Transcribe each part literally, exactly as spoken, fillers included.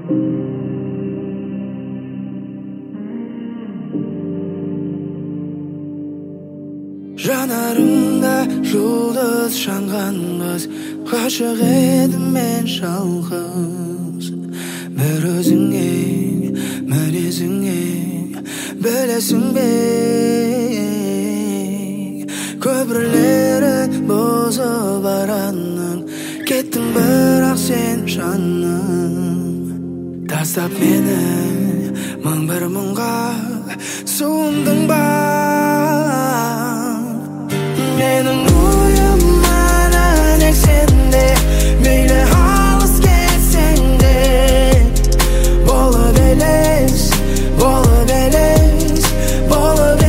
Жанарыңда жұлдыз жанғанбыз, ғашық едім мен жалғыз. Бір өзіңе, мінезіңе білесің бе, көпірлері бұзып баранның, кеттің бірақ сен жаным. Тастап мені мың бір мұңға суындың ба? Менің ойым мана тек сенде, мейлі алыс кетсең де. Болып елес, болып елес, болып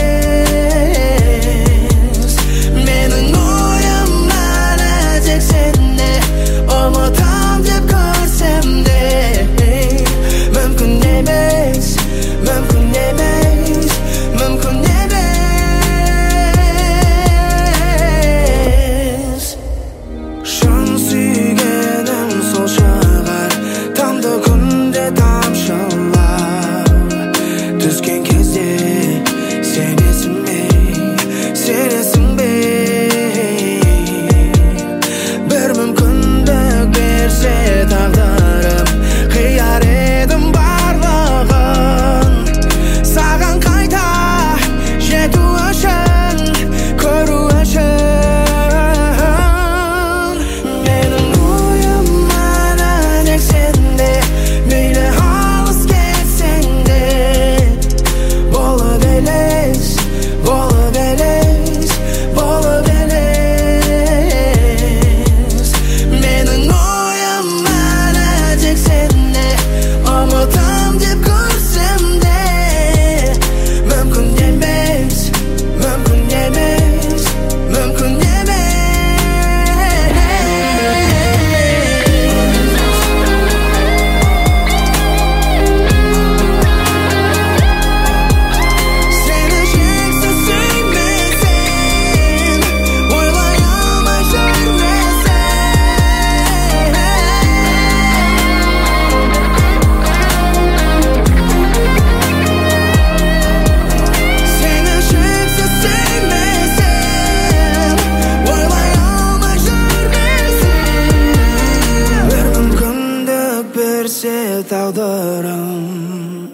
елес. Менің ойым мана тек сенде, ұмытам деп көрсем де. Мүмкін емес, мүмкін емес, мүмкін емес. Түскен кезде сенесің бе, сенесің бе? Бір мүмкіндік берсе тағдырым, қияр едім барлығын. Саған қайта жету үшін, көру үшін. Менің ойым мана тек сенде, мейлі алыс кетсең де. Болып елес, болып елес, болып елес. Менің ойым мана тек сенде, ұмытам деп көрсем де. Мүмкін емес, мүмкін емес, мүмкін емес. Тағдырым